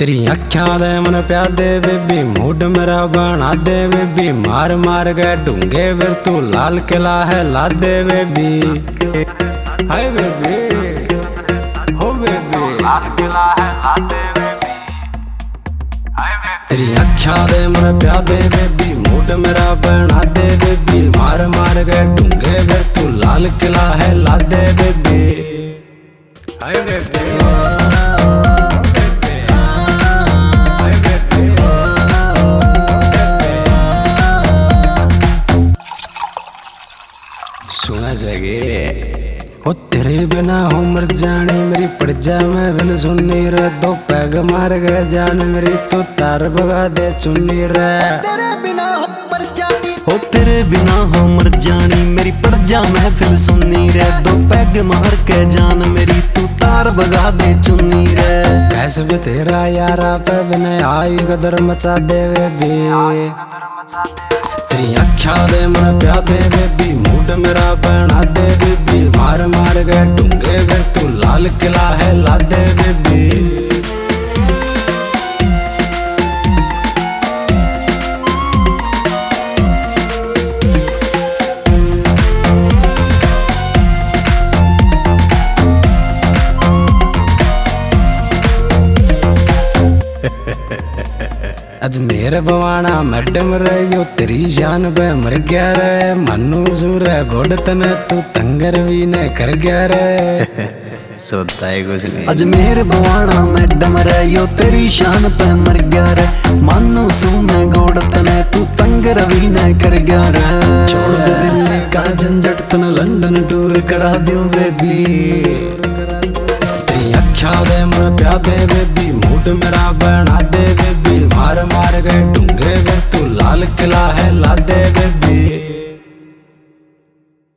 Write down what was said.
तेरी अखियां दे मन प्या दे बेबी, मूड मेरा बना दे बेबी। मार मार गए ढूंगे फिर तू लाल किला है ला दे बेबी। हाय बेबी हो बेबी, लाल किला है ला दे बेबी। तेरी अखियां दे मन प्या दे बेबी, मूड मेरा बना दे बेबी। मार मार गए ढूंगे फिर तू लाल किला है ला दे बेबी। हाय बेबी सुना जगे ओ तेरे बिना हो मर जानी मेरी पड़ जा मैं बिन सुननी रे। दो पैग मार गए जान मेरी तू तार भगा दे चुन्नी रे। तेरे बिना हो मर जानी, हो तेरे बिना हो मर जानी मेरी पड़ जा महफिल सुननी रे। दो पैग मार के जान मेरी तू तार भगा दे चुन्नी रे। कैसे भी तेरा यारा पे बिना आई गदर मचा दे बेबी। तेरी अखियां दे मन प्या दे बेबी, मूड मेरा बना दे बेबी। मार मार गए ढूंगे फिर तू लाल किला है ला दे बेबी। अजमेर बवाना मैडम रे यो तेरी जान पे मर गया रे। मनु सूर घोड़ तने तू तंगर भी न कर गया रे। सोता है कुछ नहीं। अजमेर बवाना मैडम रे यो तेरी शान पे मर गया रे। मानो सू में घोड़ तने तू तंग रवि न कर गया रे। छोड़ दे दिल्ली का झंझट तन लंदन टूर करा दियो बेबी। तेरी अखियां दे मन प्या दे बेबी, मूड मेरा बना दे बेबी। मार मार गए ढूंगे फिर तू लाल किला है ला दे बेबी।